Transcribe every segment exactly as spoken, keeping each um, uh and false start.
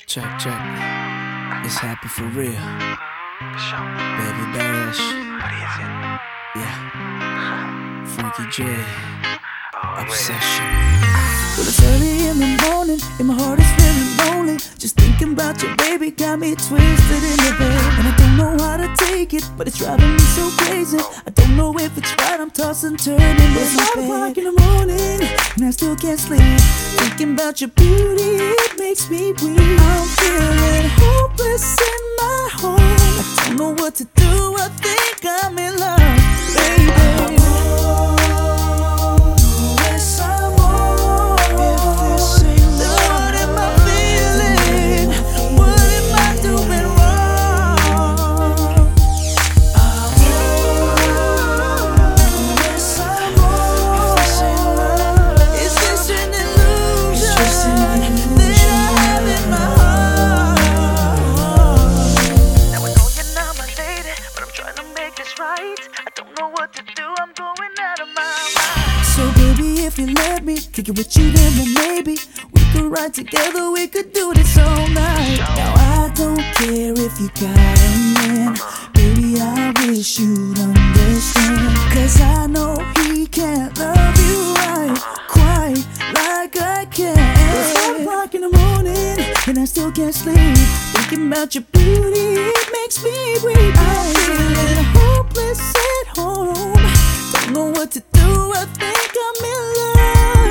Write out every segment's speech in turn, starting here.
Check, check. It's happy for real. Baby Bash. Yeah. Frankie J. Obsession. Well, it's early in the morning and my heart is feeling lonely. Just thinking about your baby got me twisted in the bed. And I don't know how to take it, but it's driving me so crazy. I don't know if it's right, I'm tossing, turning in my bed. It's five o'clock in the morning and I still can't sleep. Thinking about your beauty, it makes me weak. I'm feeling hopeless in my home. I don't know what to do, I think I'm in love, baby. I don't know what to do, I'm going out of my mind. So baby, if you let me kick it with you, then maybe we could ride together, we could do this all night. Now I don't care if you got a man, baby, I wish you'd understand. Cause I know he can't love you right, quite like I can. It's five o'clock in the morning and I still can't sleep. Thinking about your beauty, it makes me weak. I'm feeling hopeless at home. Don't know what to do, I think I'm in love.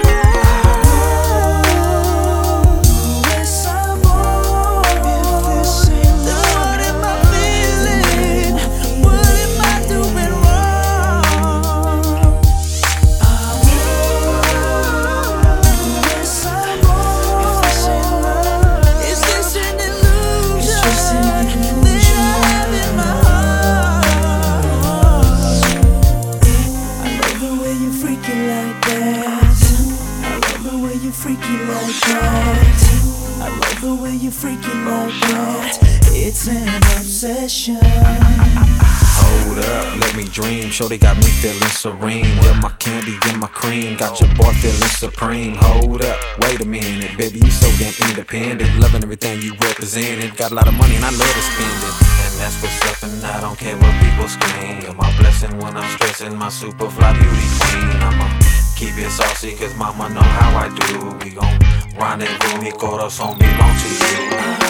Yes, I'm on. Lord, am I feeling? What am I doing wrong? Yes, I'm on. Is this an illusion that I have in my heart? I love the way you freaky like that. I love the way you freaky like that. I love the way you freaky like that. It's an obsession. Hold up, let me dream. Shorty got me feeling serene. You're my candy and my cream. Got your boy feeling supreme. Hold up, wait a minute, baby, you so damn independent. Loving everything you represented. Got a lot of money and I love to spend it. And that's what's up, and I don't care what people scream. You're my blessing when I'm stressing, my super fly beauty queen. I'ma keep it saucy, cause mama know how I do. We gon' rendezvous, mi corazón belong to you.